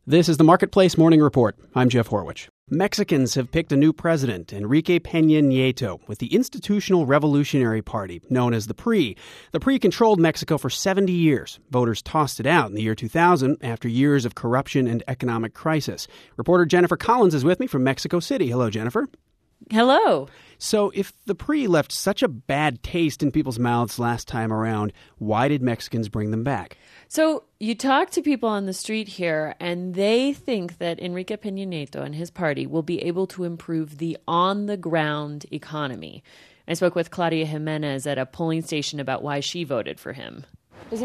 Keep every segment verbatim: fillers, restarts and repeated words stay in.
This is the Marketplace Morning Report. I'm Jeff Horwich. Mexicans have picked a new president, Enrique Peña Nieto, with the Institutional Revolutionary Party, known as the P R I. The P R I controlled Mexico for seventy years. Voters tossed it out in the year two thousand after years of corruption and economic crisis. Reporter Jennifer Collins is with me from Mexico City. Hello, Jennifer. Hello. So if the P R I left such a bad taste in people's mouths last time around, why did Mexicans bring them back? So you talk to people on the street here, and they think that Enrique Peña Nieto and his party will be able to improve the on-the-ground economy. I spoke with Claudia Jimenez at a polling station about why she voted for him. I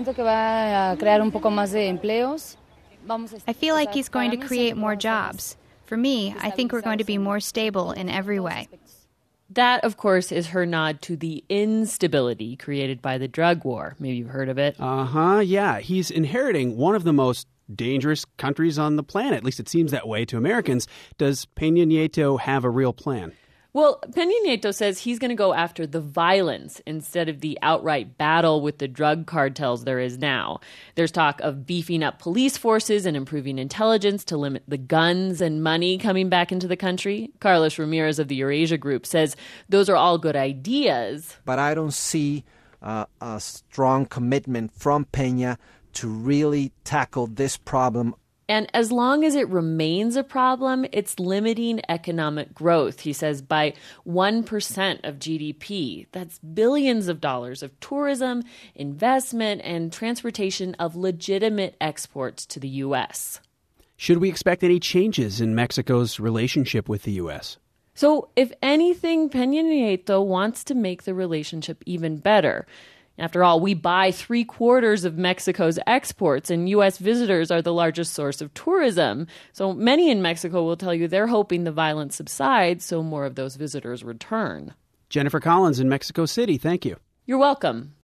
feel like he's going to create more jobs. For me, I think we're going to be more stable in every way. That, of course, is her nod to the instability created by the drug war. Maybe you've heard of it. Uh-huh, yeah. He's inheriting one of the most dangerous countries on the planet. At least it seems that way to Americans. Does Peña Nieto have a real plan? Well, Peña Nieto says he's going to go after the violence instead of the outright battle with the drug cartels there is now. There's talk of beefing up police forces and improving intelligence to limit the guns and money coming back into the country. Carlos Ramirez of the Eurasia Group says those are all good ideas. But I don't see uh, a strong commitment from Peña to really tackle this problem. And as long as it remains a problem, it's limiting economic growth, he says, by one percent of G D P. That's billions of dollars of tourism, investment, and transportation of legitimate exports to the U S. Should we expect any changes in Mexico's relationship with the U S? So, if anything, Peña Nieto wants to make the relationship even better. After all, we buy three quarters of Mexico's exports, and U S visitors are the largest source of tourism. So many in Mexico will tell you they're hoping the violence subsides so more of those visitors return. Jennifer Collins in Mexico City, thank you. You're welcome.